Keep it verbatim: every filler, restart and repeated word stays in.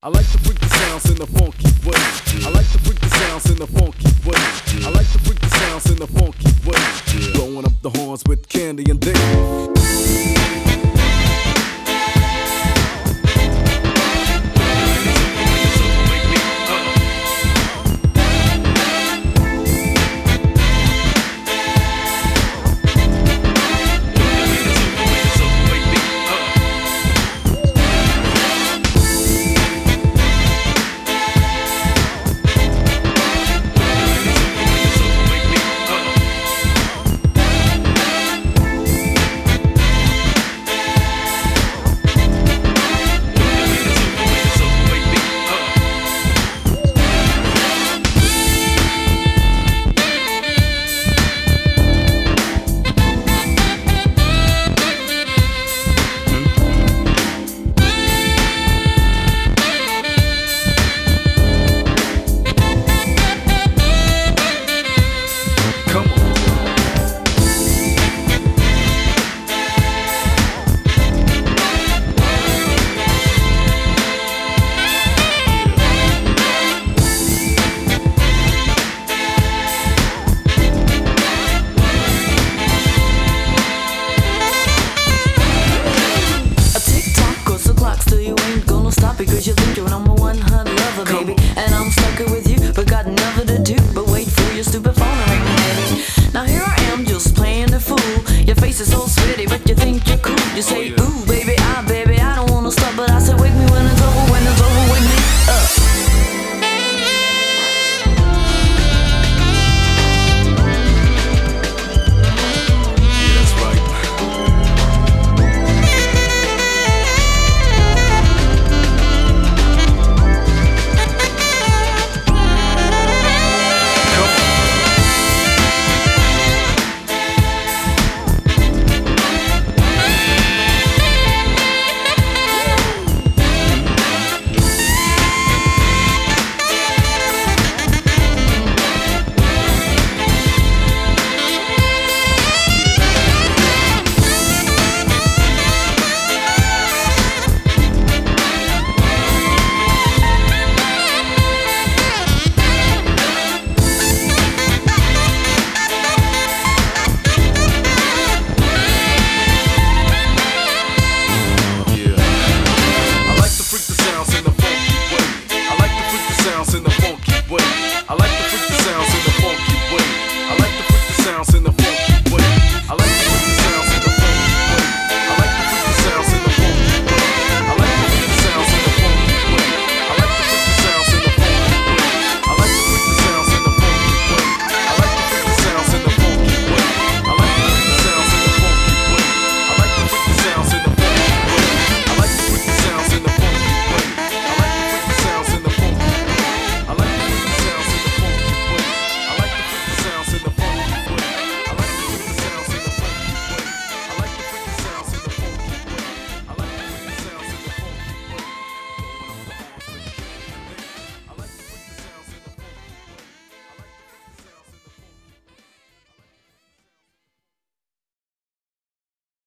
I like to freak the sounds in the funky way. I like to freak the sounds in the funky way. I like to freak the sounds in the funky way. Blowing up the horns with Candy and Dave. Because you think you're number one hot lover, baby. And I'm stuck